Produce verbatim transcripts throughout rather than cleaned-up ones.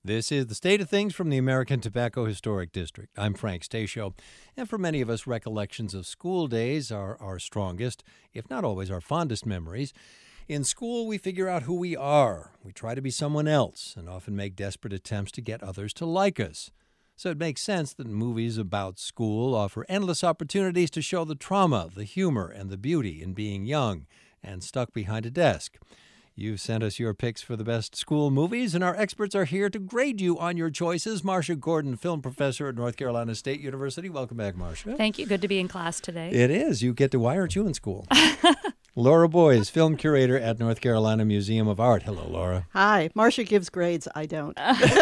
This is The State of Things from the American Tobacco Historic District. I'm Frank Stasio, and for many of us, recollections of school days are our strongest, if not always our fondest memories. In school, we figure out who we are. We try to be someone else and often make desperate attempts to get others to like us. So it makes sense that movies about school offer endless opportunities to show the trauma, the humor, and the beauty in being young and stuck behind a desk. You've sent us your picks for the best school movies, and our experts are here to grade you on your choices. Marcia Gordon, film professor at North Carolina State University. Welcome back, Marcia. Thank you. Good to be in class today. It is. You get to. Why aren't you in school? Laura Boyes, film curator at North Carolina Museum of Art. Hello, Laura. Hi. Marcia gives grades. I don't.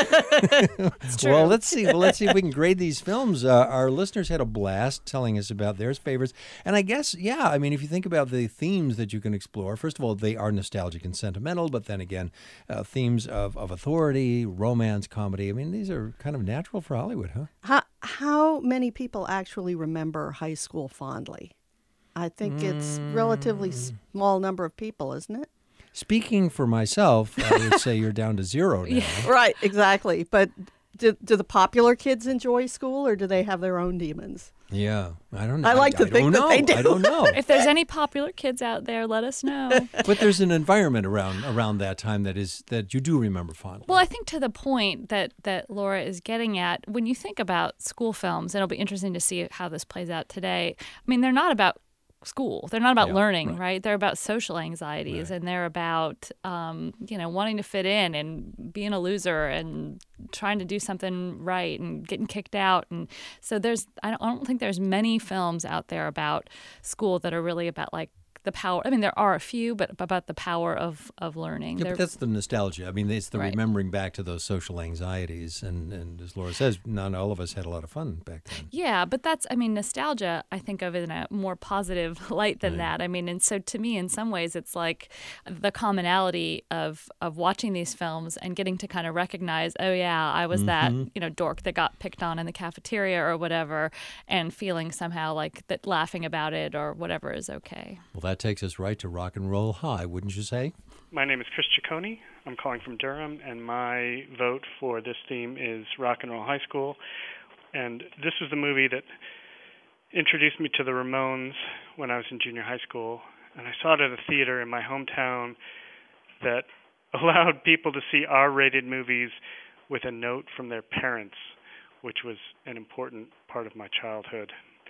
It's true. Well, let's see. Well, let's see if we can grade these films. Uh, our listeners had a blast telling us about their favorites. And I guess, yeah, I mean, if you think about the themes that you can explore, first of all, they are nostalgic and sentimental, but then again, uh, themes of, of authority, romance, comedy. I mean, these are kind of natural for Hollywood, huh? How, how many people actually remember high school fondly? I think it's relatively small number of people, isn't it? Speaking for myself, I would say you're down to zero now. Yeah. Right, exactly. But do, do the popular kids enjoy school, or do they have their own demons? Yeah, I don't know. I like to I think don't that know. they do. I don't know. If there's any popular kids out there, let us know. But there's an environment around around that time that is that you do remember fondly. Well, I think to the point that, that Laura is getting at, when you think about school films, and it'll be interesting to see how this plays out today. I mean, they're not about school. They're not about Yeah, learning, right. right? They're about social anxieties, Right. and they're about, um, you know, wanting to fit in and being a loser and trying to do something right and getting kicked out. And so there's, I don't, I don't think there's many films out there about school that are really about like the power. I mean, there are a few, but about the power of, of learning. Yeah, They're- but that's the nostalgia. I mean, it's the Right. remembering back to those social anxieties. And, and as Laura says, not all of us had a lot of fun back then. Yeah, but that's, I mean, nostalgia, I think of it in a more positive light than Right. that. I mean, and so to me, in some ways, it's like the commonality of, of watching these films and getting to kind of recognize, oh, yeah, I was that, you know, dork that got picked on in the cafeteria or whatever, and feeling somehow like that laughing about it or whatever is okay. Well, that takes us right to Rock and Roll High, wouldn't you say? My name is Chris Ciccone. I'm calling from Durham, and my vote for this theme is Rock and Roll High School. And this was the movie that introduced me to the Ramones when I was in junior high school. And I saw it at a theater in my hometown that allowed people to see R-rated movies with a note from their parents, which was an important part of my childhood.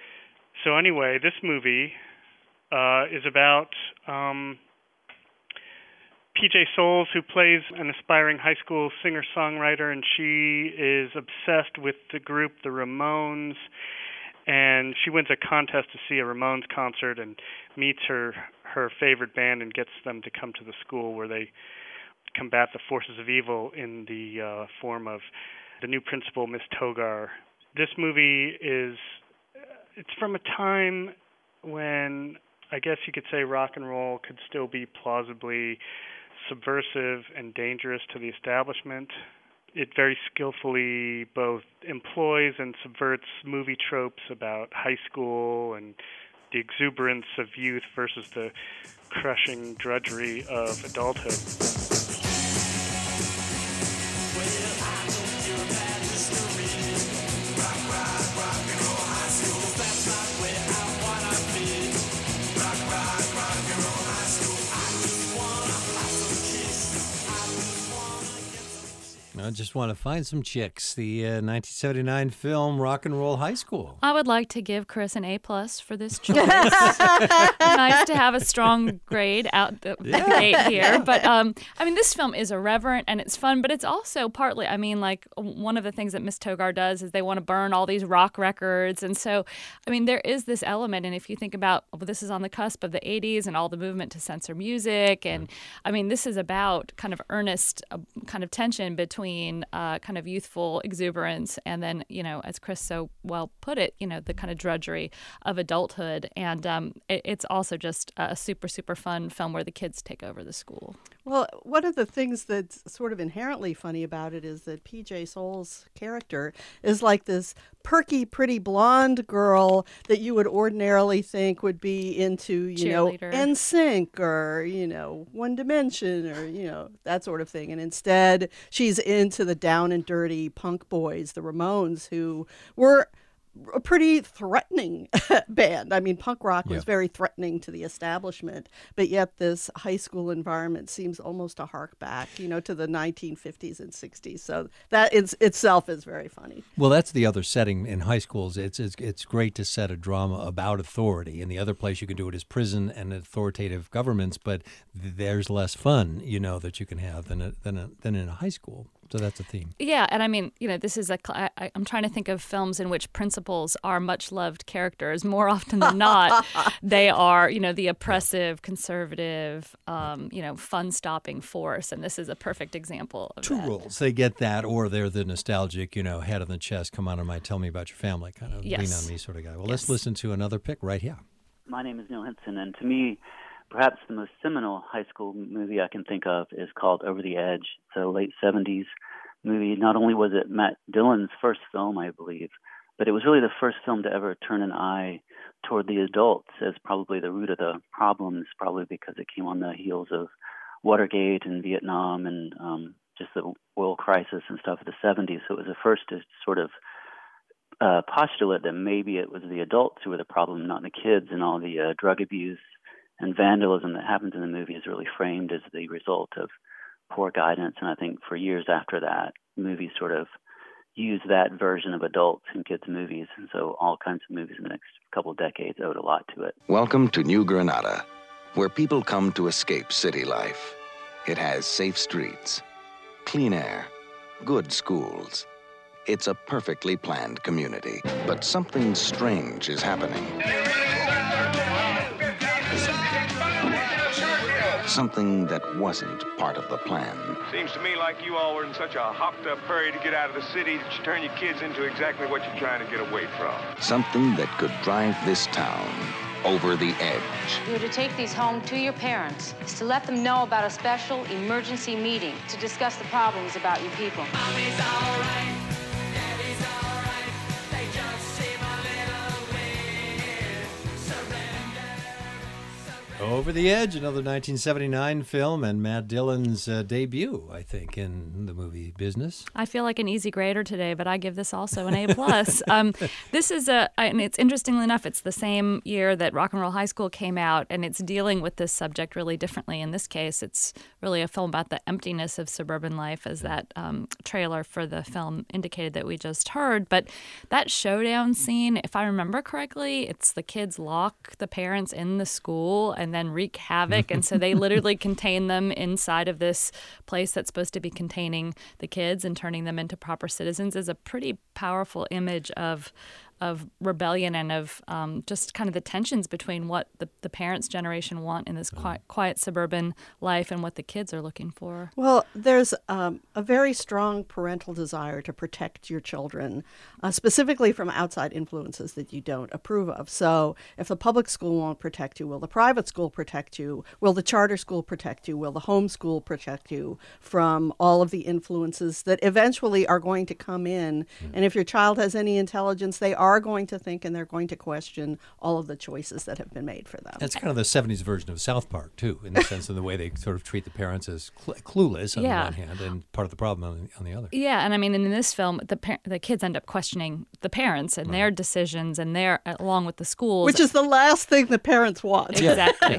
So anyway, this movie uh, is about Um, P J Soles, who plays an aspiring high school singer-songwriter, and she is obsessed with the group The Ramones, and she wins a contest to see a Ramones concert and meets her, her favorite band and gets them to come to the school where they combat the forces of evil in the uh, form of the new principal, Miss Togar. This movie is, it's from a time when I guess you could say rock and roll could still be plausibly subversive and dangerous to the establishment. It very skillfully both employs and subverts movie tropes about high school and the exuberance of youth versus the crushing drudgery of adulthood. I just want to find some chicks. The uh, nineteen seventy-nine film Rock and Roll High School. I would like to give Chris an A plus for this choice. Nice to have a strong grade out the, Yeah. the gate here. But um, I mean, this film is irreverent and it's fun, but it's also partly, I mean, like one of the things that Miss Togar does is they want to burn all these rock records. And so, I mean, there is this element. And if you think about, well, this is on the cusp of the eighties and all the movement to censor music. And I mean, this is about kind of earnest uh, kind of tension between Uh, kind of youthful exuberance and then, you know, as Chris so well put it, you know, the kind of drudgery of adulthood. And um, it, it's also just a super, super fun film where the kids take over the school. Well, one of the things that's sort of inherently funny about it is that P J Soles' character is like this perky, pretty blonde girl that you would ordinarily think would be into, you know, Cheerleader. N Sync or, you know, One Dimension or, you know, that sort of thing. And instead, she's into into the down and dirty punk boys, the Ramones, who were a pretty threatening band. I mean, punk rock was yeah. very threatening to the establishment, but yet this high school environment seems almost to hark back, you know, to the nineteen fifties and sixties. So that is, itself is very funny. Well, that's the other setting in high schools. It's, it's it's great to set a drama about authority. And the other place you can do it is prison and authoritative governments, but th- there's less fun, you know, that you can have than a, than a, than in a high school. So that's a theme. Yeah, and I mean, you know, this is a. I, I'm trying to think of films in which principals are much loved characters. More often than not, they are, you know, the oppressive, conservative, um, you know, fun-stopping force. And this is a perfect example of Two that. rules. They get that, or they're the nostalgic, you know, head on the chest, come on, my tell me about your family, kind of Yes. lean on me sort of guy. Well, Yes. let's listen to another pick right here. My name is Neil Henson, and to me, perhaps the most seminal high school movie I can think of is called Over the Edge. It's a late seventies movie. Not only was it Matt Dillon's first film, I believe, but it was really the first film to ever turn an eye toward the adults as probably the root of the problems, probably because it came on the heels of Watergate and Vietnam and um, just the oil crisis and stuff of the seventies. So it was the first to sort of uh, postulate that maybe it was the adults who were the problem, not the kids, and all the uh, drug abuse and vandalism that happens in the movie is really framed as the result of poor guidance. And I think for years after that, movies sort of use that version of adults in kids' movies. And so all kinds of movies in the next couple of decades owed a lot to it. Welcome to New Granada, where people come to escape city life. It has safe streets, clean air, good schools. It's a perfectly planned community, but something strange is happening. Something that wasn't part of the plan. Seems to me like you all were in such a hopped-up hurry to get out of the city that you turn your kids into exactly what you're trying to get away from. Something that could drive this town over the edge. You're to take these home to your parents. It's to let them know about a special emergency meeting to discuss the problems about your people. Mommy's all right. Daddy's all right. They just seem a little weird. Surrender. Over the Edge, another nineteen seventy-nine film, and Matt Dillon's uh, debut, I think, in the movie business. I feel like an easy grader today, but I give this also an A plus. um, this is a, and it's interestingly enough, it's the same year that Rock and Roll High School came out, and it's dealing with this subject really differently. In this case, it's really a film about the emptiness of suburban life, as that um, trailer for the film indicated that we just heard. But that showdown scene, if I remember correctly, it's the kids lock the parents in the school and then wreak havoc. And so they literally contain them inside of this place that's supposed to be containing the kids and turning them into proper citizens is a pretty powerful image of of rebellion and of um, just kind of the tensions between what the, the parents' generation want in this quiet, quiet suburban life and what the kids are looking for. Well, there's um, a very strong parental desire to protect your children, uh, specifically from outside influences that you don't approve of. So if the public school won't protect you, will the private school protect you? Will the charter school protect you? Will the home school protect you from all of the influences that eventually are going to come in? Mm. And if your child has any intelligence, they are going to think and they're going to question all of the choices that have been made for them. That's kind of the seventies version of South Park, too, in the sense of the way they sort of treat the parents as cl- clueless on Yeah. the one hand and part of the problem on the, on the other. Yeah, and I mean, in this film, the par- the kids end up questioning the parents and Right. their decisions and their, along with the schools. Which is the last thing the parents want. Exactly.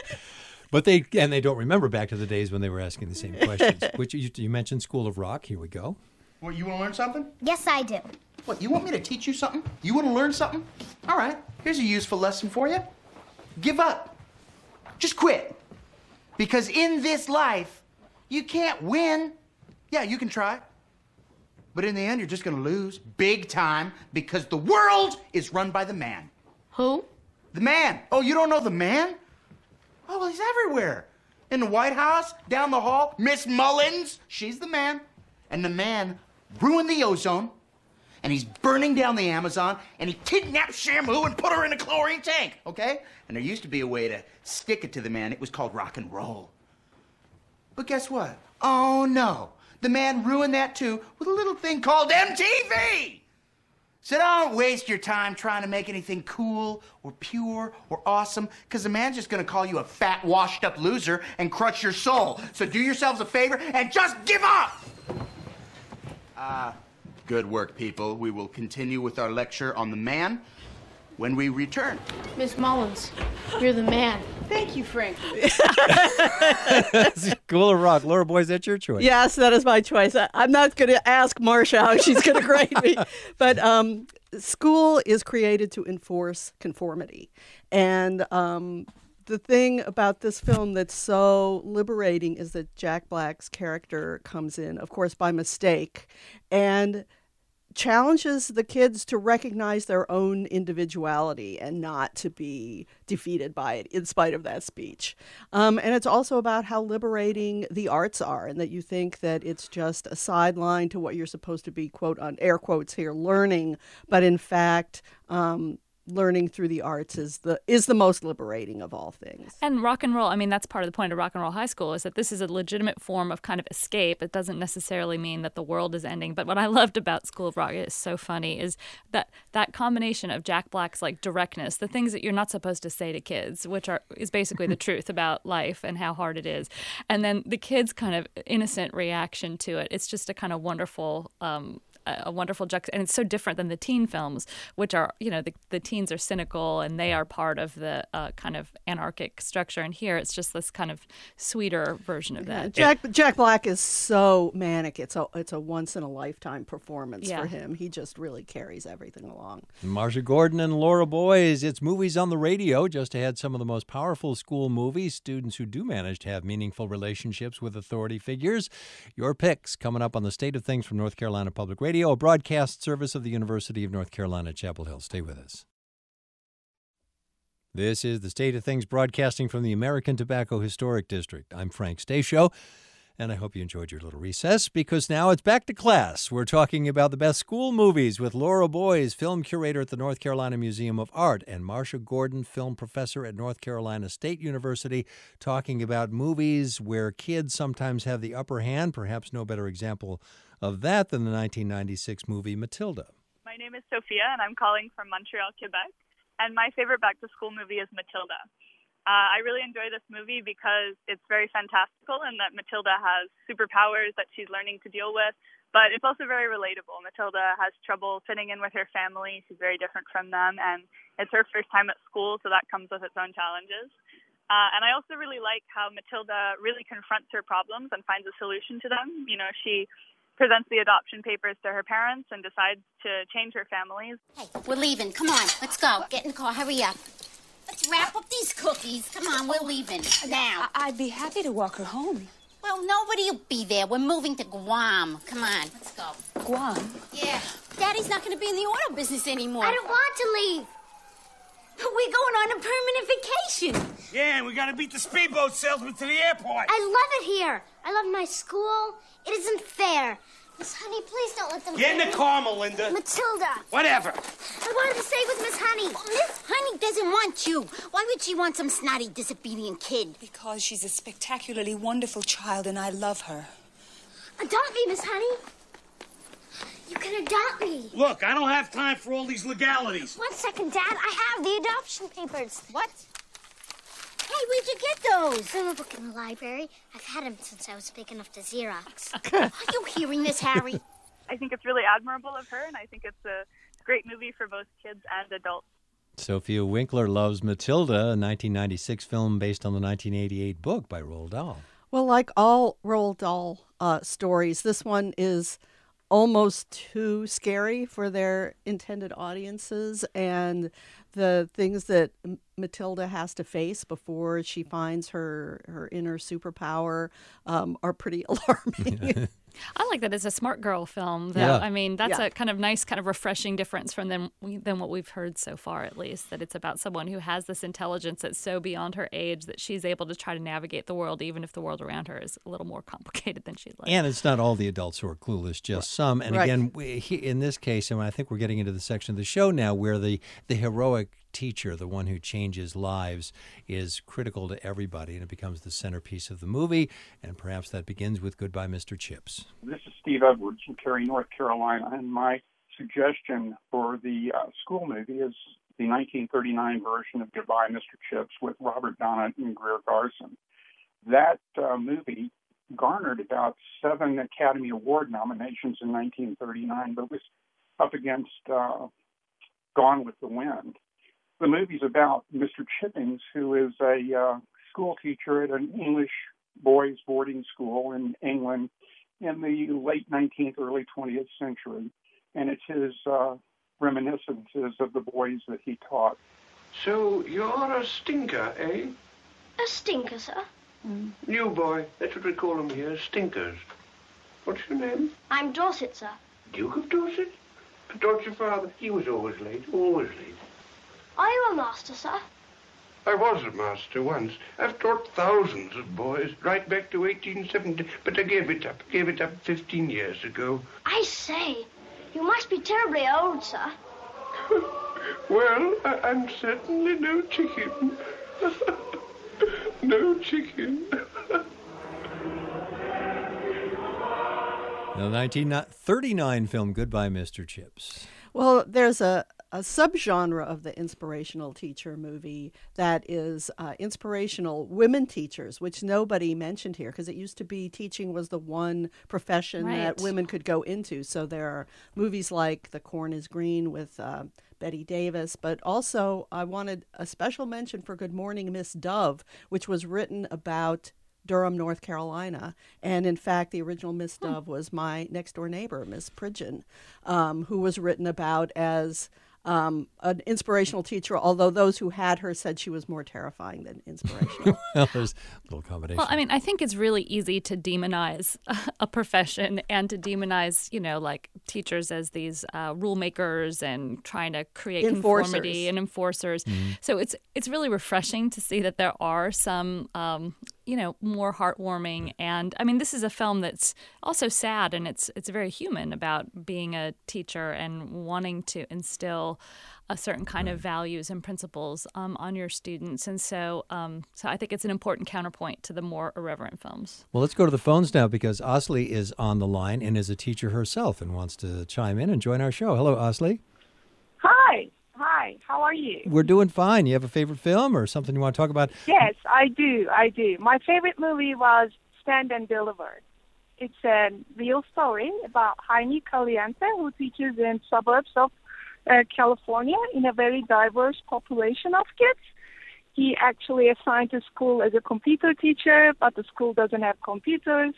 But they and they don't remember back to the days when they were asking the same questions. Which you, you mentioned School of Rock. Here we go. Well, you want to learn something? Yes, I do. What, you want me to teach you something? You want to learn something? All right, here's a useful lesson for you. Give up. Just quit. Because in this life, you can't win. Yeah, you can try. But in the end, you're just going to lose big time because the world is run by the man. Who? The man. Oh, you don't know the man? Oh, well, he's everywhere. In the White House, down the hall, Miss Mullins, she's the man. And the man ruined the ozone, and he's burning down the Amazon, and he kidnapped Shamu and put her in a chlorine tank, okay? And there used to be a way to stick it to the man. It was called rock and roll. But guess what? Oh, no. The man ruined that, too, with a little thing called M T V! So don't waste your time trying to make anything cool or pure or awesome, because the man's just going to call you a fat, washed-up loser and crush your soul. So do yourselves a favor and just give up! Uh, good work, people. We will continue with our lecture on the man when we return. Miss Mullins, you're the man. Thank you, Frank. School of Rock. Laura Boy, is that your choice? Yes, that is my choice. I, I'm not going to ask Marcia how she's going to grade me. But um, school is created to enforce conformity. And um, the thing about this film that's so liberating is that Jack Black's character comes in, of course, by mistake, and challenges the kids to recognize their own individuality and not to be defeated by it in spite of that speech. Um, and it's also about how liberating the arts are, and that you think that it's just a sideline to what you're supposed to be, quote, on air quotes here, learning, but in fact, um, learning through the arts is the is the most liberating of all things. And rock and roll, I mean, that's part of the point of Rock and Roll High School, is that this is a legitimate form of kind of escape. It doesn't necessarily mean that the world is ending. But what I loved about School of Rock, is so funny, is that that combination of Jack Black's like directness, the things that you're not supposed to say to kids, which are is basically the truth about life and how hard it is, and then the kids' kind of innocent reaction to it. It's just a kind of wonderful um a wonderful juxtaposition, and it's so different than the teen films, which are, you know, the, the teens are cynical and they are part of the uh, kind of anarchic structure. And here it's just this kind of sweeter version of that. Yeah, Jack Jack Black is so manic. It's a it's a once in a lifetime performance Yeah. for him. He just really carries everything along. Marcia Gordon and Laura Boys. It's Movies on the Radio. Just ahead, some of the most powerful school movies, students who do manage to have meaningful relationships with authority figures. Your picks coming up on the State of Things from North Carolina Public Radio, a broadcast service of the University of North Carolina, Chapel Hill. Stay with us. This is the State of Things broadcasting from the American Tobacco Historic District. I'm Frank Stasio, and I hope you enjoyed your little recess, because now it's back to class. We're talking about the best school movies with Laura Boys, film curator at the North Carolina Museum of Art, and Marcia Gordon, film professor at North Carolina State University, talking about movies where kids sometimes have the upper hand. Perhaps no better example of that than the nineteen ninety-six movie Matilda. My name is Sophia, and I'm calling from Montreal, Quebec. And my favorite back-to-school movie is Matilda. Uh, I really enjoy this movie because it's very fantastical, and that Matilda has superpowers that she's learning to deal with. But it's also very relatable. Matilda has trouble fitting in with her family. She's very different from them, and it's her first time at school, so that comes with its own challenges. Uh, and I also really like how Matilda really confronts her problems and finds a solution to them. You know, she presents the adoption papers to her parents and decides to change her families. Hey, we're leaving. Come on, let's go. Get in the car. Hurry up. Let's wrap up these cookies. Come on, we're leaving now. I- I'd be happy to walk her home. Well, nobody will be there. We're moving to Guam. Come on, let's go. Guam? Yeah. Daddy's not going to be in the auto business anymore. I don't want to leave. We're going on a permanent vacation. Yeah, and we gotta beat the speedboat salesman to the airport. I love it here. I love my school. It isn't fair. Miss Honey, please don't let them Get in go. the car, Melinda. Matilda. Whatever. I wanted to stay with Miss Honey. Miss Honey doesn't want you. Why would she want some snotty, disobedient kid? Because she's a spectacularly wonderful child and I love her. Adopt me, Miss Honey. You can adopt me. Look, I don't have time for all these legalities. One second, Dad. I have the adoption papers. What? Hey, where'd you get those? From a book in the library. I've had them since I was big enough to Xerox. Are you hearing this, Harry? I think it's really admirable of her, and I think it's a great movie for both kids and adults. Sophia Winkler loves Matilda, a nineteen ninety-six film based on the nineteen eighty-eight book by Roald Dahl. Well, like all Roald Dahl uh, stories, this one is almost too scary for their intended audiences, and the things that M- Matilda has to face before she finds her, her inner superpower um, are pretty alarming. I like that it's a smart girl film, though. Yeah. I mean, that's Yeah. a kind of nice, kind of refreshing difference from them, than what we've heard so far, at least, that it's about someone who has this intelligence that's so beyond her age that she's able to try to navigate the world, even if the world around her is a little more complicated than she'd like. And it's not all the adults who are clueless, just some. And Right. again, we, he, in this case, and I think we're getting into the section of the show now where the, the heroic teacher, the one who changes lives, is critical to everybody, and it becomes the centerpiece of the movie. And perhaps that begins with Goodbye, Mister Chips. This is Steve Edwards from Cary, North Carolina, and my suggestion for the uh, school movie is the nineteen thirty-nine version of Goodbye, Mister Chips with Robert Donat and Greer Garson. That uh, movie garnered about seven Academy Award nominations in nineteen thirty-nine, but was up against uh, Gone with the Wind. The movie's about Mister Chippings, who is a uh, school teacher at an English boys' boarding school in England in the late nineteenth, early twentieth century. And it's his uh, reminiscences of the boys that he taught. So you're a stinker, eh? A stinker, sir? Mm. New boy. That's what we call them here, stinkers. What's your name? I'm Dorset, sir. Duke of Dorset? I thought your father, he was always late, always late. Are you a master, sir? I was a master once. I've taught thousands of boys, right back to eighteen seventy, but I gave it up. Gave it up fifteen years ago. I say, you must be terribly old, sir. Well, I- I'm certainly no chicken. No chicken. The nineteen thirty-nine film Goodbye, Mister Chips. Well, there's a, a subgenre of the inspirational teacher movie that is uh, inspirational women teachers, which nobody mentioned here because it used to be teaching was the one profession Right. that women could go into. So there are movies like The Corn is Green with uh, Betty Davis, but also I wanted a special mention for Good Morning, Miss Dove, which was written about Durham, North Carolina. And in fact, the original Miss Dove was my next door neighbor, Miss Pridgeon, um, who was written about as um, an inspirational teacher, although those who had her said she was more terrifying than inspirational. Well, there's a little combination. Well, I mean, I think it's really easy to demonize a profession and to demonize, you know, like teachers as these uh, rule makers and trying to create Enforcers. conformity and enforcers. Mm-hmm. So it's it's really refreshing to see that there are some, um, you know, more heartwarming. And I mean, this is a film that's also sad, and it's it's very human about being a teacher and wanting to instill a certain kind of values and principles um, on your students. And so um, so I think it's an important counterpoint to the more irreverent films. Well, let's go to the phones now because Asli is on the line and is a teacher herself and wants to chime in and join our show. Hello, Asli. Hi. Hi. How are you? We're doing fine. You have a favorite film or something you want to talk about? Yes, I do. I do. My favorite movie was Stand and Deliver. It's a real story about Jaime Caliente, who teaches in suburbs of uh, California in a very diverse population of kids. He actually assigned to school as a computer teacher, but the school doesn't have computers,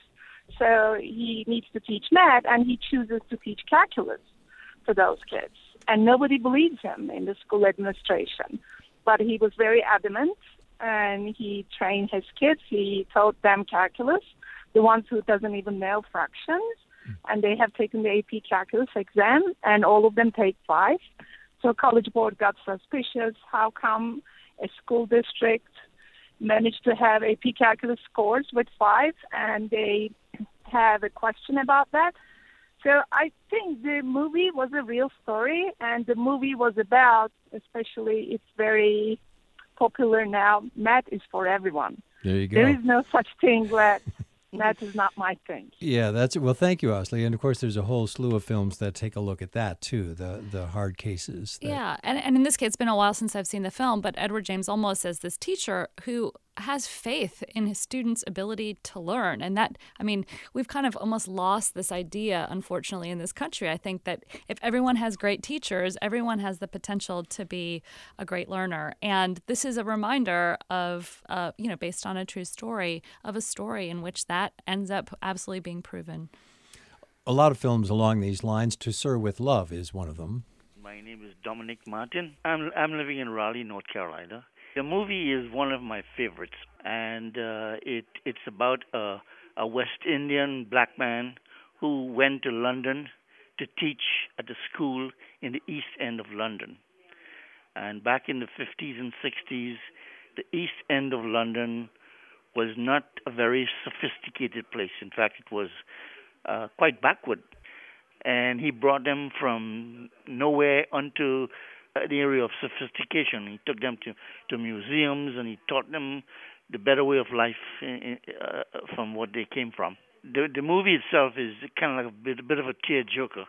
so he needs to teach math, and he chooses to teach calculus to those kids. And nobody believes him in the school administration. But he was very adamant, and he trained his kids. He taught them calculus, the ones who doesn't even know fractions. And they have taken the A P calculus exam, and all of them take five. So College Board got suspicious. How come a school district managed to have A P calculus scores with five, and they have a question about that? So I think the movie was a real story, and the movie was about, especially it's very popular now, math is for everyone. There you go. There is no such thing that math is not my thing. Yeah, that's it. Well, thank you, Asli. And of course, there's a whole slew of films that take a look at that too, the the hard cases. That... Yeah, and, and in this case, it's been a while since I've seen the film, but Edward James Olmos says this teacher who has faith in his students' ability to learn. And that, I mean, we've kind of almost lost this idea, unfortunately, in this country. I think that if everyone has great teachers, everyone has the potential to be a great learner. And this is a reminder of, uh, you know, based on a true story, of a story in which that ends up absolutely being proven. A lot of films along these lines. To Sir with Love is one of them. My name is Dominic Martin. I'm I'm living in Raleigh, North Carolina. The movie is one of my favorites, and uh, it it's about a, a West Indian black man who went to London to teach at a school in the East End of London. And back in the fifties and sixties, the East End of London was not a very sophisticated place. In fact, it was uh, quite backward. And he brought them from nowhere onto an area of sophistication. He took them to, to museums, and he taught them the better way of life in, uh, from what they came from. The, the movie itself is kind of like a bit, a bit of a tearjerker.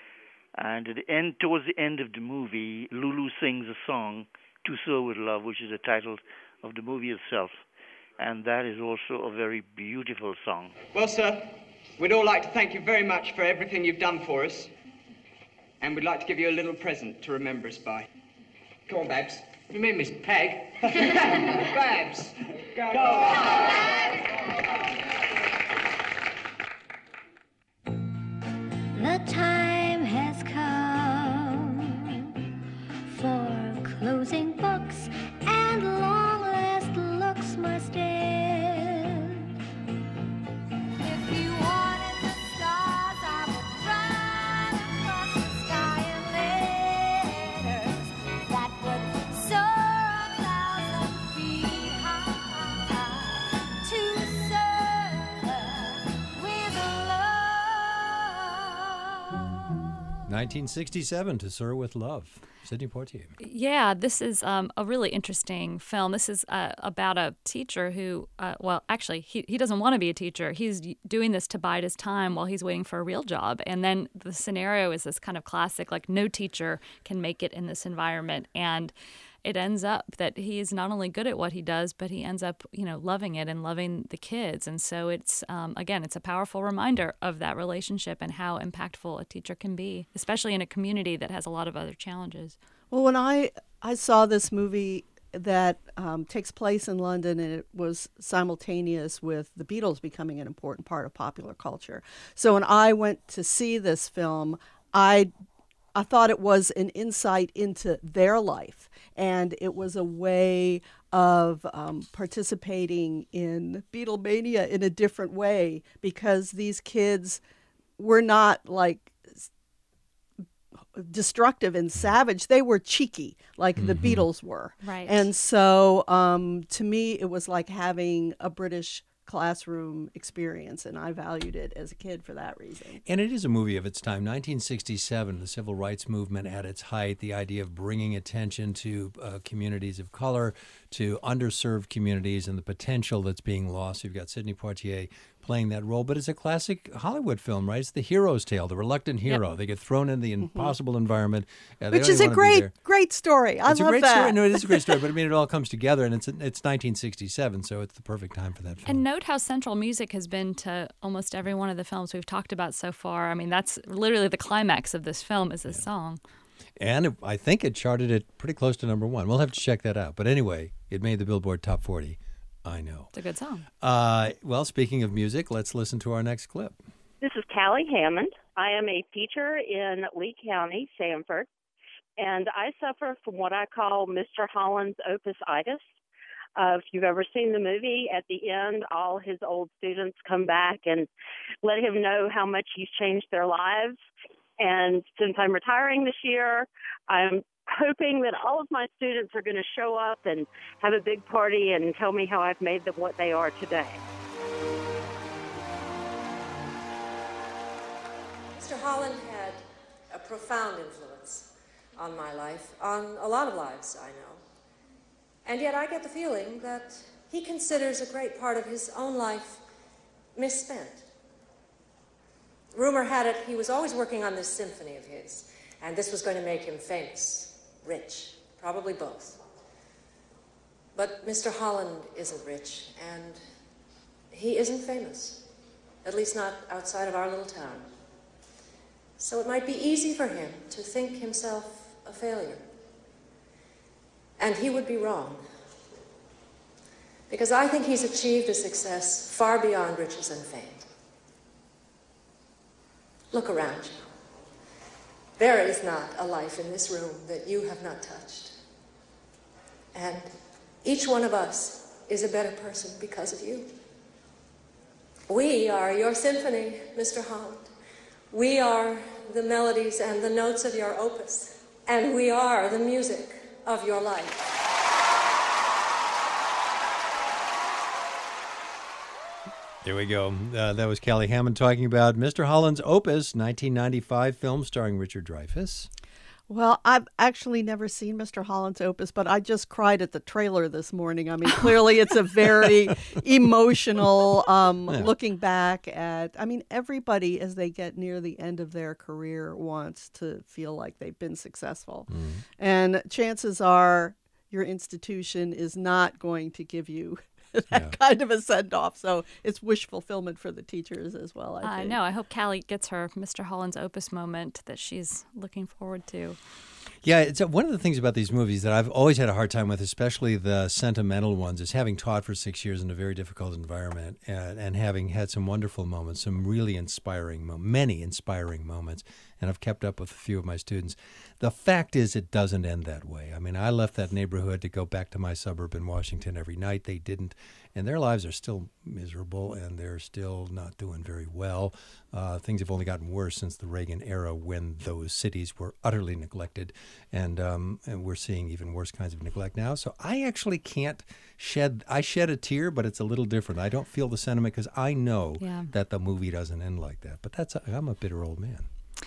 And at the end, towards the end of the movie, Lulu sings a song, To Sir with Love, which is the title of the movie itself. and that is also a very beautiful song. Well, sir, we'd all like to thank you very much for everything you've done for us, and we'd like to give you a little present to remember us by. Come on, Babs. You mean Miss Peg? Babs. Go. Go. The time has come for closing books, and long last looks must end. If you wanted the stars, I would run across the sky in letters that would soar a thousand feet high to serve with love. nineteen sixty-seven, To Sir with Love. Sidney Poitier. Yeah, this is um, a really interesting film. This is uh, about a teacher who, uh, well, actually, he, he doesn't want to be a teacher. He's doing this to bide his time while he's waiting for a real job. And then the scenario is this kind of classic, like no teacher can make it in this environment. And it ends up that he is not only good at what he does, but he ends up, you know, loving it and loving the kids. And so it's, um, again, it's a powerful reminder of that relationship and how impactful a teacher can be, especially in a community that has a lot of other challenges. Well, when I, I saw this movie that um, takes place in London, and it was simultaneous with the Beatles becoming an important part of popular culture. So when I went to see this film, I I thought it was an insight into their life, and it was a way of um, participating in Beatlemania in a different way, because these kids were not like destructive and savage. They were cheeky, like mm-hmm. the Beatles were. Right. And so um, to me, it was like having a British classroom experience, and I valued it as a kid for that reason. And it is a movie of its time. nineteen sixty-seven, the civil rights movement at its height, the idea of bringing attention to uh, communities of color, to underserved communities, and the potential that's being lost. You've got Sidney Poitier playing that role, but it's a classic Hollywood film, right? It's the hero's tale, the reluctant hero. Yep. They get thrown in the impossible mm-hmm. environment. Uh, Which is a great, great story. I it's love a great that. Story. No, it is a great story, but I mean, it all comes together, and it's it's nineteen sixty-seven, so it's the perfect time for that film. And note how central music has been to almost every one of the films we've talked about so far. I mean, that's literally the climax of this film is this yeah. song. And it, I think it charted it pretty close to number one. We'll have to check that out. But anyway, it made the Billboard Top forty. I know. It's a good song. Uh, well, speaking of music, let's listen to our next clip. This is Callie Hammond. I am a teacher in Lee County, Sanford, and I suffer from what I call Mister Holland's opus-itis. Uh, if you've ever seen the movie, at the end, all his old students come back and let him know how much he's changed their lives. And since I'm retiring this year, I'm hoping that all of my students are going to show up and have a big party and tell me how I've made them what they are today. Mister Holland had a profound influence on my life, on a lot of lives, I know. And yet I get the feeling that he considers a great part of his own life misspent. Rumor had it he was always working on this symphony of his, and this was going to make him famous. Rich, probably both. But Mister Holland isn't rich, and he isn't famous, at least not outside of our little town. So it might be easy for him to think himself a failure. And he would be wrong, because I think he's achieved a success far beyond riches and fame. Look around you. There is not a life in this room that you have not touched. And each one of us is a better person because of you. We are your symphony, Mister Holland. We are the melodies and the notes of your opus. And we are the music of your life. There we go. Uh, that was Callie Hammond talking about Mister Holland's Opus, nineteen ninety-five film starring Richard Dreyfuss. Well, I've actually never seen Mister Holland's Opus, but I just cried at the trailer this morning. I mean, clearly it's a very emotional, um, yeah. looking back at, I mean, everybody as they get near the end of their career wants to feel like they've been successful. Mm. And chances are your institution is not going to give you that Yeah. kind of a send-off. So it's wish fulfillment for the teachers as well, I I think. know. I hope Callie gets her Mister Holland's Opus moment that she's looking forward to. Yeah, it's uh, one of the things about these movies that I've always had a hard time with, especially the sentimental ones, is having taught for six years in a very difficult environment and, and having had some wonderful moments, some really inspiring, mo- many inspiring moments, and I've kept up with a few of my students. The fact is, it doesn't end that way. I mean, I left that neighborhood to go back to my suburb in Washington every night. They didn't, and their lives are still miserable, and they're still not doing very well. Uh, things have only gotten worse since the Reagan era, when those cities were utterly neglected, and um, and we're seeing even worse kinds of neglect now. So I actually can't shed. I shed a tear, but it's a little different. I don't feel the sentiment because I know Yeah. that the movie doesn't end like that. But that's a, I'm a bitter old man.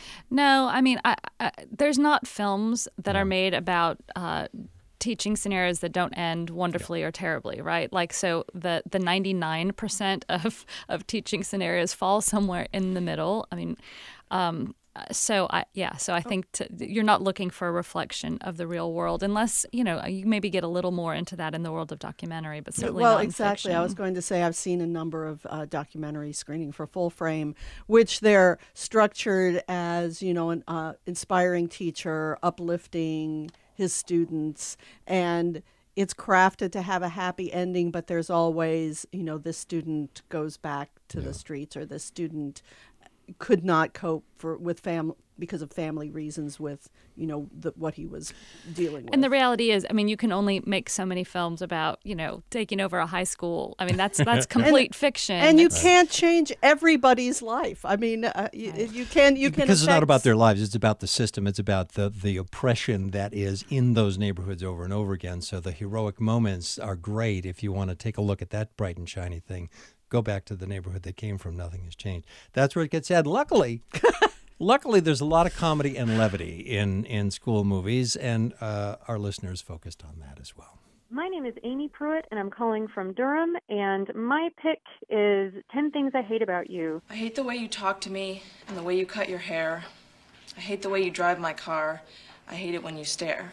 No, I mean, I, I, there's not films that are made about uh, teaching scenarios that don't end wonderfully or terribly, right? Like, so the the ninety-nine percent of of teaching scenarios fall somewhere in the middle. I mean, um, so I yeah, so I think to, you're not looking for a reflection of the real world, unless you know you maybe get a little more into that in the world of documentary, but certainly well, not in exactly. fiction. I was going to say I've seen a number of uh, documentary screening for Full Frame, which they're structured as, you know, an uh, inspiring teacher, uplifting his students, and it's crafted to have a happy ending, but there's always, you know, this student goes back to the streets, or this student could not cope for with fam because of family reasons with, you know, the, what he was dealing with. And the reality is, I mean, you can only make so many films about, you know, taking over a high school. I mean, that's that's complete and, fiction. And you It's- can't change everybody's life. I mean, uh, you, you can you can Because it's not affect- about their lives, it's about the system. It's about the, the oppression that is in those neighborhoods over and over again. So the heroic moments are great if you want to take a look at that bright and shiny thing. Go back to the neighborhood they came from. Nothing has changed. That's where it gets sad. Luckily, luckily, there's a lot of comedy and levity in, in school movies, and uh, our listeners focused on that as well. My name is Amy Pruitt, and I'm calling from Durham, and my pick is ten Things I Hate About You. I hate the way you talk to me and the way you cut your hair. I hate the way you drive my car. I hate it when you stare.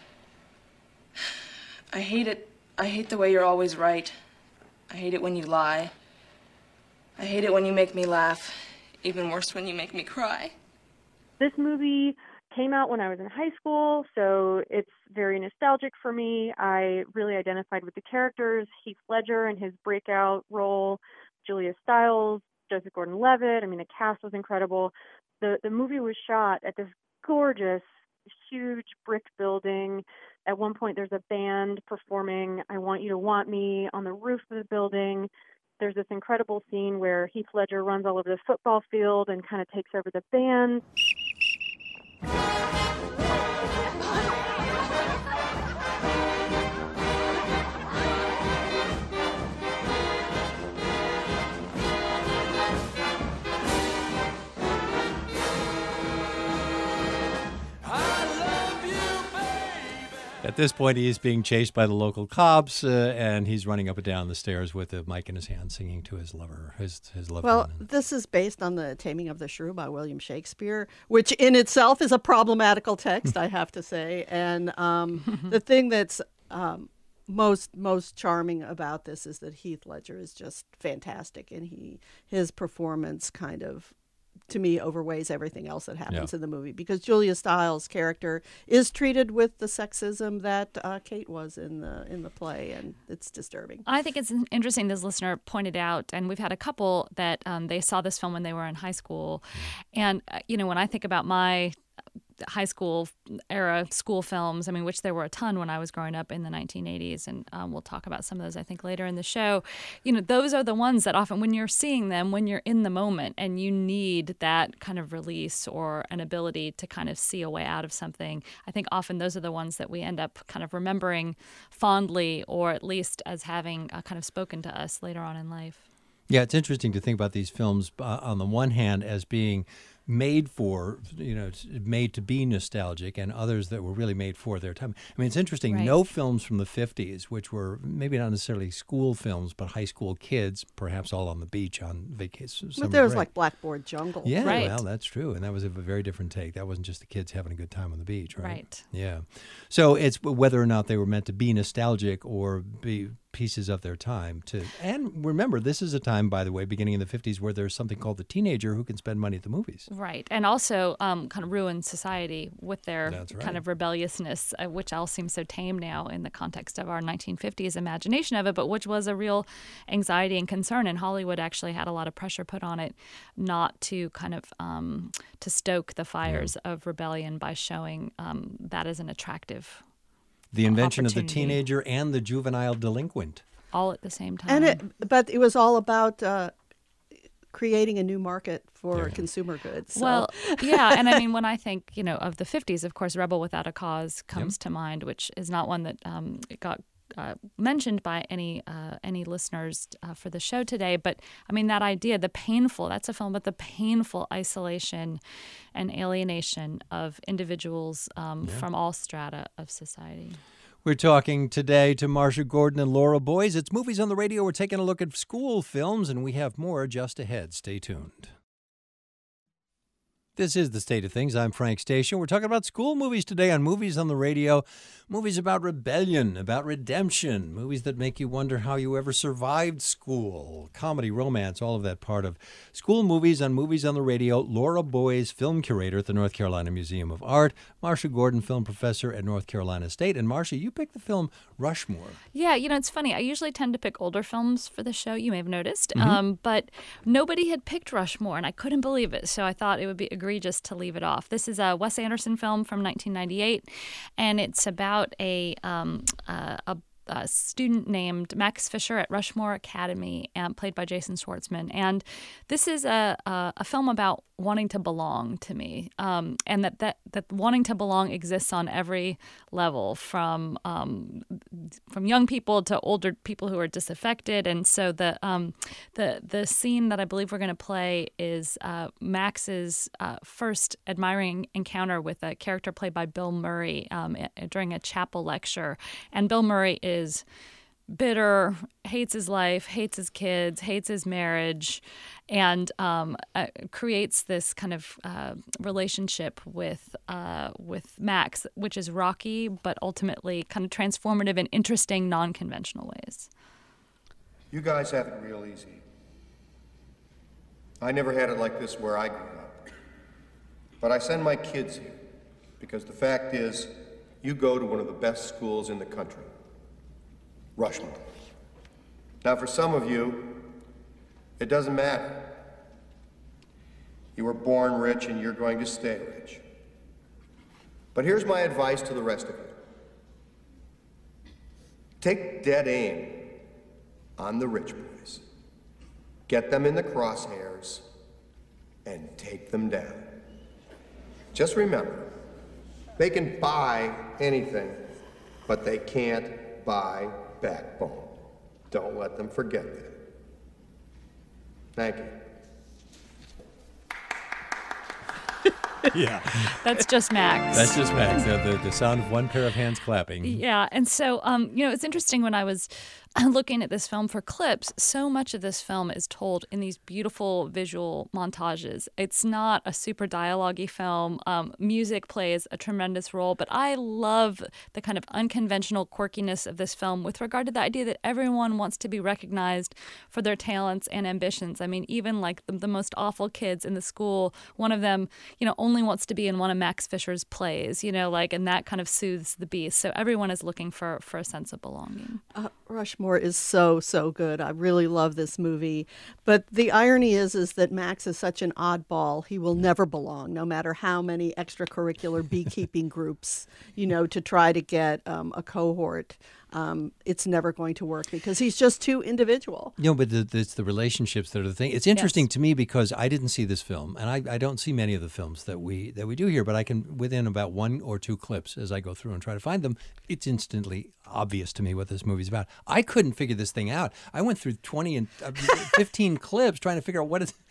I hate it. I hate the way you're always right. I hate it when you lie. I hate it when you make me laugh. Even worse when you make me cry. This movie came out when I was in high school, so it's very nostalgic for me. I really identified with the characters, Heath Ledger and his breakout role, Julia Stiles, Joseph Gordon-Levitt. I mean, the cast was incredible. The the movie was shot at this gorgeous, huge brick building. At one point, there's a band performing I Want You to Want Me on the roof of the building. There's this incredible scene where Heath Ledger runs all over the football field and kind of takes over the band. At this point, he is being chased by the local cops, uh, and he's running up and down the stairs with a mic in his hand, singing to his lover, his his loved Well, one. this is based on the Taming of the Shrew by William Shakespeare, which in itself is a problematical text, I have to say. And um, the thing that's um, most most charming about this is that Heath Ledger is just fantastic, and he his performance kind of, to me, overweighs everything else that happens Yeah. in the movie, because Julia Stiles' character is treated with the sexism that uh, Kate was in the in the play, and it's disturbing. I think it's interesting this listener pointed out, and we've had a couple that um, they saw this film when they were in high school. And, uh, you know, when I think about my high school era school films, I mean, which there were a ton when I was growing up in the nineteen eighties, and um, we'll talk about some of those, I think, later in the show. You know, those are the ones that often, when you're seeing them, when you're in the moment and you need that kind of release or an ability to kind of see a way out of something, I think often those are the ones that we end up kind of remembering fondly, or at least as having uh, kind of spoken to us later on in life. Yeah, it's interesting to think about these films uh, on the one hand as being made for, you know, made to be nostalgic, and others that were really made for their time. I mean, it's interesting. Right. No films from the fifties, which were maybe not necessarily school films, but high school kids, perhaps all on the beach on vacation. But there was like Blackboard Jungle. Yeah, Right. well, that's true. And that was a very different take. That wasn't just the kids having a good time on the beach, right? Right. Yeah. So it's whether or not they were meant to be nostalgic or be pieces of their time to. And remember, this is a time, by the way, beginning in the fifties, where there's something called the teenager who can spend money at the movies. Right, and also um, kind of ruin society with their That's right. kind of rebelliousness, uh, which all seems so tame now in the context of our nineteen fifties imagination of it, but which was a real anxiety and concern. And Hollywood actually had a lot of pressure put on it not to kind of um, to stoke the fires yeah. of rebellion by showing um, that as an attractive The invention of the teenager and the juvenile delinquent. All at the same time. And it, but it was all about uh, creating a new market for yeah. consumer goods. So. Well, yeah, and I mean, when I think, you know, of the fifties, of course, Rebel Without a Cause comes yep. to mind, which is not one that um, got uh, mentioned by any uh, any listeners uh, for the show today. But, I mean, that idea, the painful, that's a film about the painful isolation and alienation of individuals um, yeah. from all strata of society. We're talking today to Marcia Gordon and Laura Boys. It's Movies on the Radio. We're taking a look at school films, and we have more just ahead. Stay tuned. This is The State of Things. I'm Frank Station. We're talking about school movies today on Movies on the Radio. Movies about rebellion, about redemption, movies that make you wonder how you ever survived school, comedy, romance, all of that part of school movies on Movies on the Radio. Laura Boys, film curator at the North Carolina Museum of Art. Marcia Gordon, film professor at North Carolina State. And Marcia, you picked the film Rushmore. Yeah, you know, it's funny. I usually tend to pick older films for the show, you may have noticed. Mm-hmm. Um, but nobody had picked Rushmore, and I couldn't believe it. So I thought it would be egregious to leave it off. This is a Wes Anderson film from nineteen ninety-eight, and it's about a um, uh, a a student named Max Fisher at Rushmore Academy, um, played by Jason Schwartzman. And this is a, a, a film about wanting to belong to me, um, and that, that, that wanting to belong exists on every level, from um, from young people to older people who are disaffected. And so the um, the the scene that I believe we're going to play is uh, Max's uh, first admiring encounter with a character played by Bill Murray um, during a chapel lecture. And Bill Murray is is bitter, hates his life, hates his kids, hates his marriage, and um, uh, creates this kind of uh, relationship with uh, with Max, which is rocky, but ultimately kind of transformative in interesting, non-conventional ways. You guys have it real easy. I never had it like this where I grew up. But I send my kids here because the fact is, you go to one of the best schools in the country. Rushmore. Now, for some of you, it doesn't matter. You were born rich and you're going to stay rich. But here's my advice to the rest of you. Take dead aim on the rich boys. Get them in the crosshairs and take them down. Just remember, they can buy anything, but they can't buy backbone. Don't let them forget that. Thank you. Yeah. That's just Max. That's just Max. The, the, the sound of one pair of hands clapping. Yeah. And so, um, you know, it's interesting when I was looking at this film for clips, so much of this film is told in these beautiful visual montages. It's not a super dialogue-y film. Um, music plays a tremendous role, but I love the kind of unconventional quirkiness of this film with regard to the idea that everyone wants to be recognized for their talents and ambitions. I mean, even like the, the most awful kids in the school, one of them, you know, only wants to be in one of Max Fisher's plays, you know, like, and that kind of soothes the beast. So everyone is looking for, for a sense of belonging. Uh, Rushmore is so, so good. I really love this movie. But the irony is, is that Max is such an oddball. He will never belong, no matter how many extracurricular beekeeping groups, you know, to try to get um, a cohort. Um, it's never going to work because he's just too individual. You know, but the, it's the relationships that are the thing. It's interesting Yes. to me because I didn't see this film, and I, I don't see many of the films that we that we do here, but I can, within about one or two clips as I go through and try to find them, it's instantly obvious to me what this movie's about. I couldn't figure this thing out. I went through twenty and uh, fifteen clips trying to figure out what is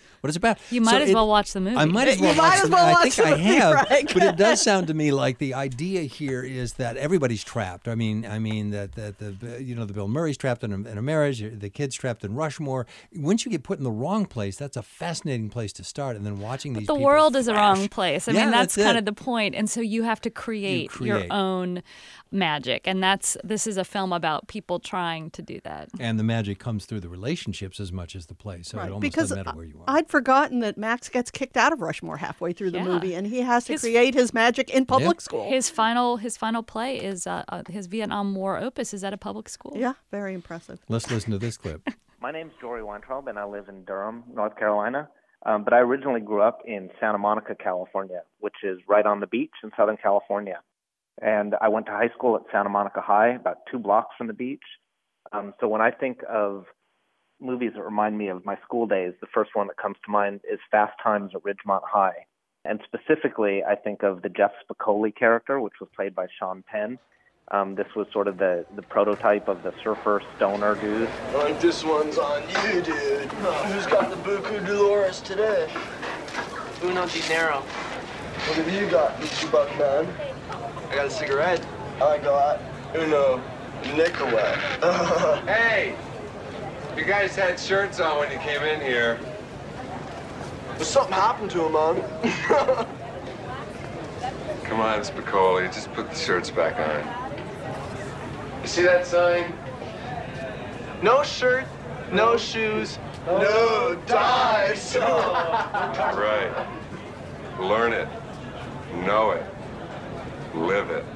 what it's about. You might So as it- well watch the movie. I might as You well might watch as the well movie. I watch think the I movie, have, Frank. but it does sound to me like the idea here is that everybody's trapped. I mean, I mean that that the you know the Bill Murray's trapped in a, in a marriage, the kid's trapped in Rushmore. Once you get put in the wrong place, that's a fascinating place to start. And then watching these the people world is a flash. wrong place. I Yeah, mean, that's, that's kind it. of the point. And so you have to create, your create. own magic. And that's this is a film about people trying to do that. And the magic comes through the relationships as much as the play. So it almost because doesn't matter where you are. I'd forgotten that Max gets kicked out of Rushmore halfway through the Yeah. movie, and he has to His- create his magic in public school. His final his final play is uh, uh, his Vietnam War opus is at a public school. Yeah, very impressive. Let's listen to this clip. My name's Jory Weintraub, and I live in Durham, North Carolina. Um, but I originally grew up in Santa Monica, California, which is right on the beach in Southern California. And I went to high school at Santa Monica High, about two blocks from the beach. Um, so when I think of movies that remind me of my school days, the first one that comes to mind is Fast Times at Ridgemont High. And specifically, I think of the Jeff Spicoli character, which was played by Sean Penn. Um, this was sort of the, the prototype of the surfer stoner dude. Like this one's on you, dude. Who's got the Buku Dolores today? Uno dinero. What have you got, Mister Buckman? I got a cigarette. I got Uno Nicolette. Hey! You guys had shirts on when you came in here. There's something happened to him, man. Come on, Spicoli, just put the shirts back on. You see that sign? No shirt, no shoes, no dice. Right. Learn it. Know it. Live it.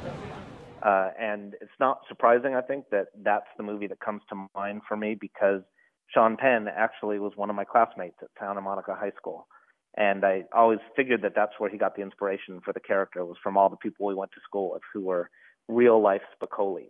Uh, and it's not surprising, I think, that that's the movie that comes to mind for me because Sean Penn actually was one of my classmates at Santa Monica High School. And I always figured that that's where he got the inspiration for the character, was from all the people we went to school with who were real-life Spicolis.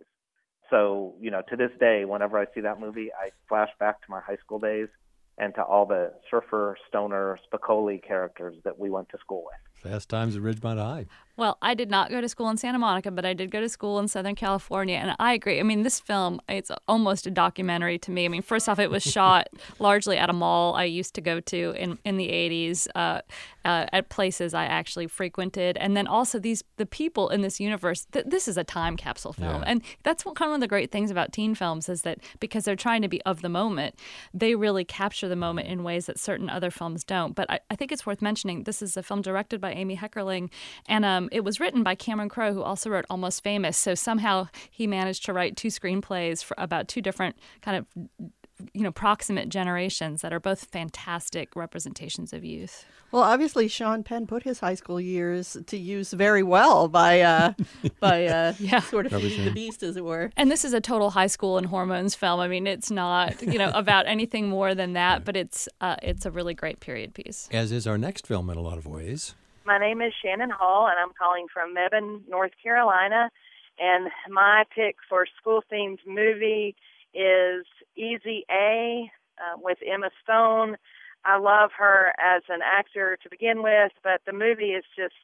So, you know, to this day, whenever I see that movie, I flash back to my high school days and to all the surfer, stoner, Spicoli characters that we went to school with. Fast Times at Ridgemont High. Well, I did not go to school in Santa Monica, but I did go to school in Southern California, and I agree. I mean, this film, it's almost a documentary to me. I mean, first off, it was shot largely at a mall I used to go to in, in the eighties, uh, uh, at places I actually frequented. And then also these the people in this universe, th- this is a time capsule film. Yeah. And that's what, kind of one of the great things about teen films is that because they're trying to be of the moment, they really capture the moment in ways that certain other films don't. But I, I think it's worth mentioning, this is a film directed by Amy Heckerling, and um, it was written by Cameron Crowe, who also wrote Almost Famous. So somehow he managed to write two screenplays for about two different kind of, you know, proximate generations that are both fantastic representations of youth. Well, obviously, Sean Penn put his high school years to use very well by uh, by uh, Yeah. sort of feeding the beast, as it were. And this is a total high school and hormones film. I mean, it's not, you know, about anything more than that, but it's uh, it's a really great period piece. As is our next film in a lot of ways. My name is Shannon Hall, and I'm calling from Mebane, North Carolina. And my pick for school-themed movie is Easy A uh, with Emma Stone. I love her as an actor to begin with, but the movie is just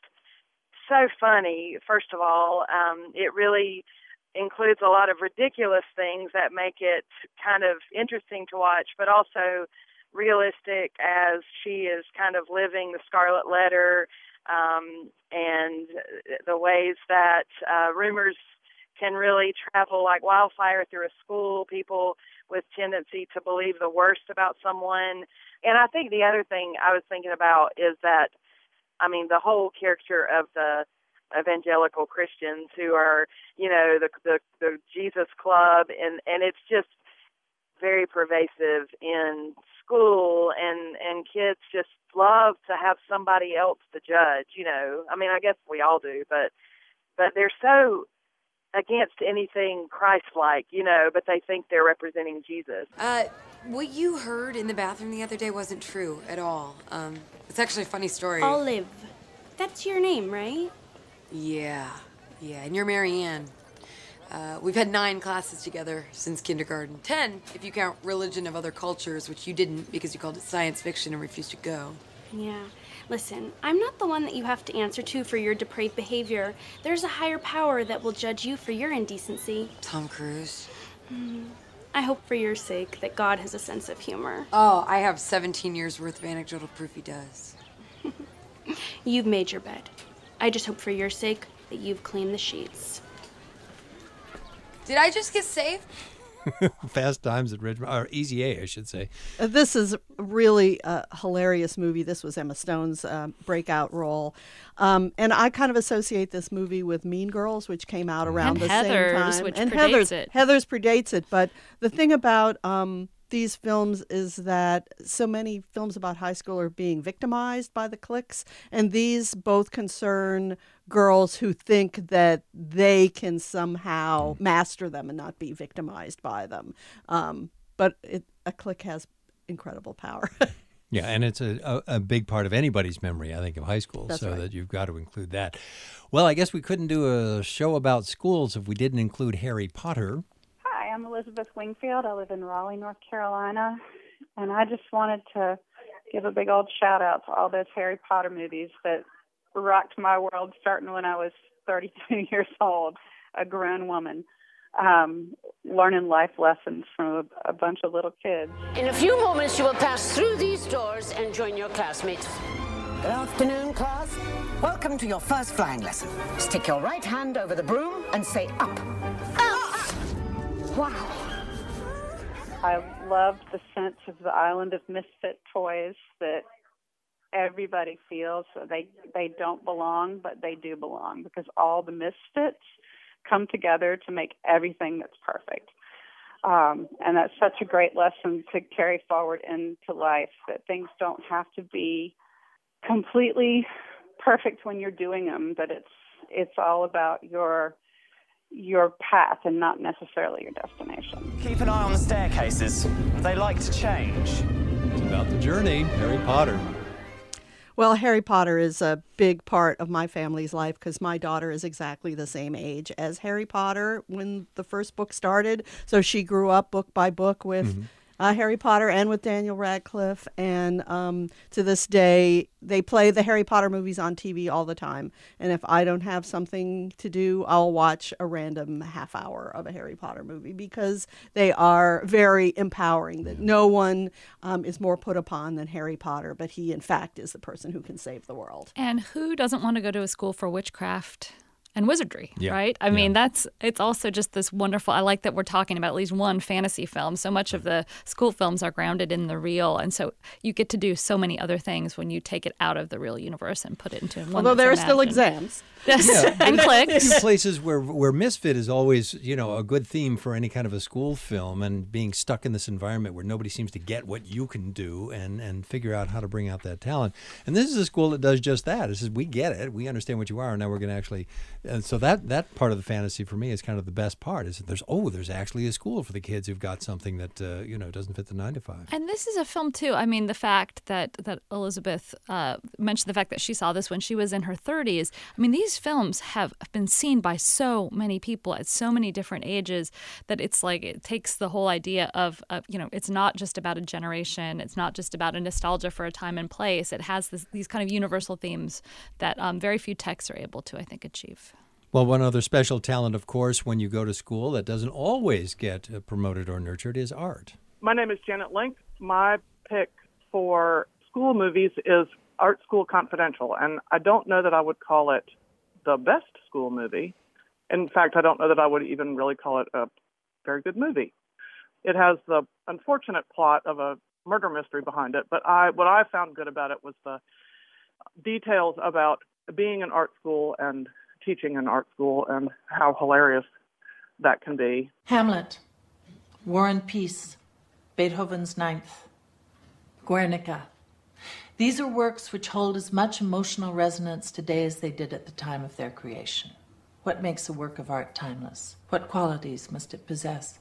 so funny, first of all. Um, it really includes a lot of ridiculous things that make it kind of interesting to watch, but also realistic as she is kind of living the Scarlet Letter, um, and the ways that uh, rumors can really travel like wildfire through a school, people with tendency to believe the worst about someone. And I think the other thing I was thinking about is that, I mean, the whole character of the evangelical Christians who are, you know, the the, the Jesus Club, and, and it's just very pervasive in school, and, and kids just love to have somebody else to judge, you know. I mean, I guess we all do, but but they're so against anything Christ-like, you know, but they think they're representing Jesus. Uh, what you heard in the bathroom the other day wasn't true at all. Um, it's actually a funny story. Olive. That's your name, right? Yeah, yeah, and you're Mary Ann. Uh, we've had nine classes together since kindergarten. Ten, if you count Religion of Other Cultures, which you didn't because you called it science fiction and refused to go. Yeah. Listen, I'm not the one that you have to answer to for your depraved behavior. There's a higher power that will judge you for your indecency. Tom Cruise. Mm. I hope for your sake that God has a sense of humor. Oh, I have seventeen years worth of anecdotal proof he does. You've made your bed. I just hope for your sake that you've cleaned the sheets. Did I just get saved? Fast Times at Ridgemont, or Easy A, I should say. Uh, This is really a hilarious movie. This was Emma Stone's uh, breakout role. Um, and I kind of associate this movie with Mean Girls, which came out around And the Heathers, same time. which and predates Heathers, it. Heathers predates it. But the thing about um, these films is that so many films about high school are being victimized by the cliques. And these both concern girls who think that they can somehow master them and not be victimized by them. Um, but it, a clique has incredible power. Yeah, and it's a, a, a big part of anybody's memory, I think, of high school, That's so right. that you've got to include that. Well, I guess we couldn't do a show about schools if we didn't include Harry Potter. Hi, I'm Elizabeth Wingfield. I live in Raleigh, North Carolina, and I just wanted to give a big old shout out to all those Harry Potter movies that rocked my world starting when I was thirty-two years old, a grown woman, um, learning life lessons from a, a bunch of little kids. In a few moments, you will pass through these doors and join your classmates. Good afternoon, class. Welcome to your first flying lesson. Stick your right hand over the broom and say up. Up! Wow. I loved the sense of the island of misfit toys that everybody feels that they, they don't belong, but they do belong, because all the misfits come together to make everything that's perfect. Um, and that's such a great lesson to carry forward into life, that things don't have to be completely perfect when you're doing them, that it's it's all about your your path and not necessarily your destination. Keep an eye on the staircases. They like to change. It's about the journey, Harry Potter. Well, Harry Potter is a big part of my family's life because my daughter is exactly the same age as Harry Potter when the first book started. So she grew up book by book with Mm-hmm. uh, Harry Potter and with Daniel Radcliffe. And um, to this day, they play the Harry Potter movies on T V all the time. And if I don't have something to do, I'll watch a random half hour of a Harry Potter movie because they are very empowering. That no one um, is more put upon than Harry Potter, but he, in fact, is the person who can save the world. And who doesn't want to go to a school for witchcraft and wizardry, Yeah. right? I mean, that's it's also just this wonderful. I like that we're talking about at least one fantasy film. So much of the school films are grounded in the real, and so you get to do so many other things when you take it out of the real universe and put it into one. Although that's there are still imagined. exams. Yes, Yeah, and but clicks. few places where where misfit is always, you know, a good theme for any kind of a school film, and being stuck in this environment where nobody seems to get what you can do and and figure out how to bring out that talent. And this is a school that does just that. It says we get it, we understand what you are, and now we're going to actually. And so that that part of the fantasy for me is kind of the best part. Is that there's oh there's actually a school for the kids who've got something that uh, you know doesn't fit the nine to five. And this is a film too. I mean, the fact that that Elizabeth uh, mentioned the fact that she saw this when she was in her thirties. I mean, these films have been seen by so many people at so many different ages that it's like it takes the whole idea of, uh, you know, it's not just about a generation. It's not just about a nostalgia for a time and place. It has this, these kind of universal themes that um, very few texts are able to, I think, achieve. Well, one other special talent, of course, when you go to school that doesn't always get uh, promoted or nurtured is art. My name is Janet Link. My pick for school movies is Art School Confidential, and I don't know that I would call it the best school movie. In fact, I don't know that I would even really call it a very good movie. It has the unfortunate plot of a murder mystery behind it, but I what I found good about it was the details about being in art school and teaching in art school and how hilarious that can be. Hamlet, War and Peace, Beethoven's Ninth, Guernica. These are works which hold as much emotional resonance today as they did at the time of their creation. What makes a work of art timeless? What qualities must it possess?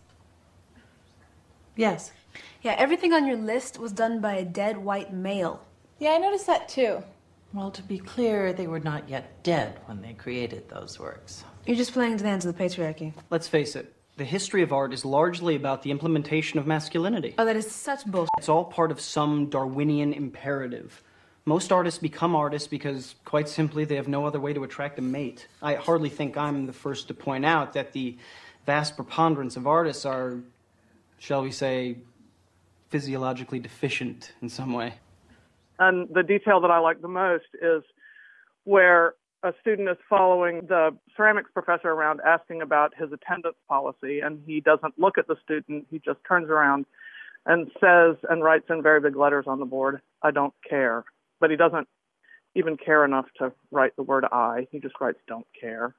Yes. Yeah, everything on your list was done by a dead white male. Yeah, I noticed that too. Well, to be clear, they were not yet dead when they created those works. You're just playing to the hands of the patriarchy. Let's face it, the history of art is largely about the implementation of masculinity. Oh, that is such bullshit. It's all part of some Darwinian imperative. Most artists become artists because, quite simply, they have no other way to attract a mate. I hardly think I'm the first to point out that the vast preponderance of artists are shall we say, physiologically deficient in some way. And the detail that I like the most is where a student is following the ceramics professor around asking about his attendance policy, and he doesn't look at the student. He just turns around and says and writes in very big letters on the board, "I don't care." But he doesn't even care enough to write the word I. He just writes "don't care."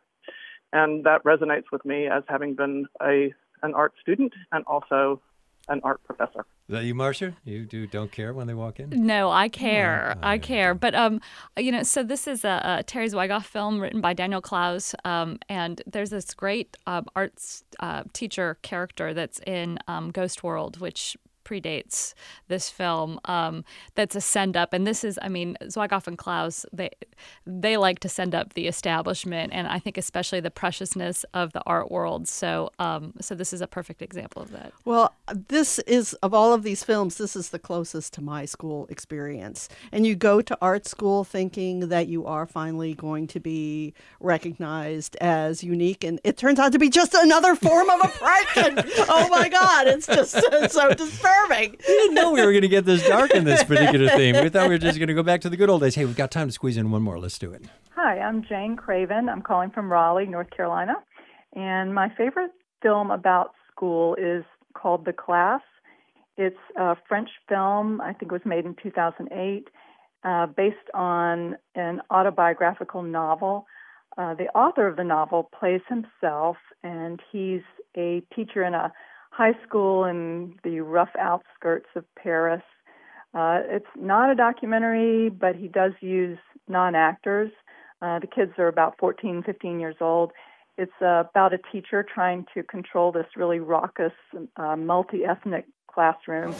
And that resonates with me as having been a an art student and also an art professor. Is that you, Marcia? You do don't care when they walk in? No, I care. Oh, I care. But, um, you know, so this is a, a Terry Zwigoff film written by Daniel Clowes. Um, and there's this great uh, arts uh, teacher character that's in um, Ghost World, which predates this film, um, that's a send-up. And this is, I mean, Zwigoff and Clowes, they they like to send up the establishment, and I think especially the preciousness of the art world. So um, so this is a perfect example of that. Well, this is, of all of these films, this is the closest to my school experience. And you go to art school thinking that you are finally going to be recognized as unique, and it turns out to be just another form of oppression. Oh my God, it's just it's so disturbing. We didn't know we were going to get this dark in this particular theme. We thought we were just going to go back to the good old days. Hey, we've got time to squeeze in one more. Let's do it. Hi, I'm Jane Craven. I'm calling from Raleigh, North Carolina. And my favorite film about school is called The Class. It's a French film. I think it was made in two thousand eight, uh, based on an autobiographical novel. Uh, the author of the novel plays himself, and he's a teacher in a high school in the rough outskirts of Paris. Uh, it's not a documentary, but he does use non-actors. Uh, the kids are about fourteen, fifteen years old. It's uh, about a teacher trying to control this really raucous, uh, multi-ethnic classroom.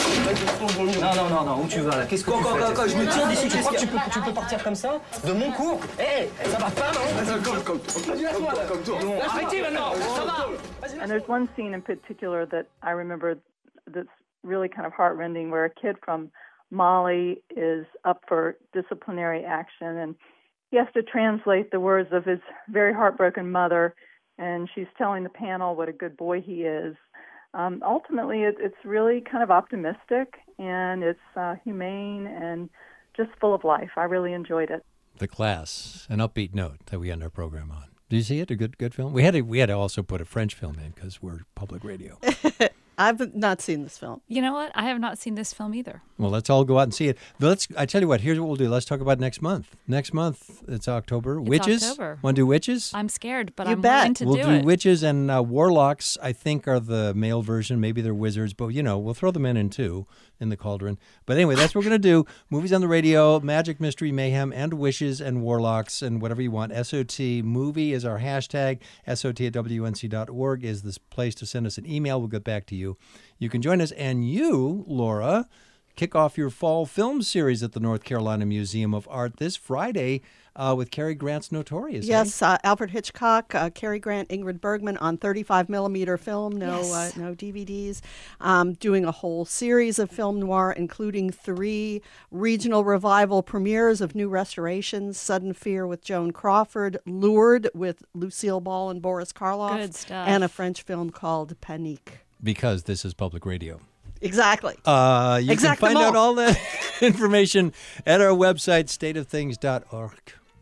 Non, non, non, non, où tu vas là? Qu'est-ce que tu fais? Quoi, je me tire d'ici, tu crois que tu peux, tu peux partir comme ça? De mon cours? Hé, hey, ça va pas, non? Comme, comme, comme, comme toi. Arrêtez maintenant, ça va! And there's one scene in particular that I remember that's really kind of heartrending, where a kid from Mali is up for disciplinary action, and he has to translate the words of his very heartbroken mother, and she's telling the panel what a good boy he is. Um, ultimately, it, it's really kind of optimistic, and it's uh, humane and just full of life. I really enjoyed it. The Class, an upbeat note that we end our program on. Did you see it? A good good film? We had to, we had to also put a French film in because we're public radio. I've not seen this film. You know what? I have not seen this film either. Well, let's all go out and see it. But let's. I tell you what. Here's what we'll do. Let's talk about next month. Next month, it's October. It's Witches. October. Want to do witches? I'm scared, but You I'm bet. willing to we'll do, do, it. witches and uh, warlocks. I think are the male version. Maybe they're wizards, but you know we'll throw the men in too in the cauldron. But anyway, that's what we're gonna do. Movies on the radio, magic, mystery, mayhem, and wishes and warlocks and whatever you want. S O T movie is our hashtag. S O T at W N C dot org is this place to send us an email. We'll get back to you. You can join us, and you, Laura, kick off your fall film series at the North Carolina Museum of Art this Friday uh, with Cary Grant's Notorious. Yes, uh, Alfred Hitchcock, uh, Cary Grant, Ingrid Bergman on thirty-five millimeter film, no Yes. uh, no D V Ds, um, doing a whole series of film noir, including three regional revival premieres of new restorations: Sudden Fear with Joan Crawford, Lured with Lucille Ball and Boris Karloff, Good stuff. and a French film called Panique. Because this is public radio. Exactly. Uh, you Exactement. can find out all that information at our website, state of things dot org.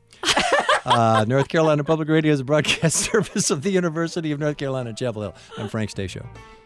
uh, North Carolina Public Radio is a broadcast service of the University of North Carolina, Chapel Hill. I'm Frank Stasio.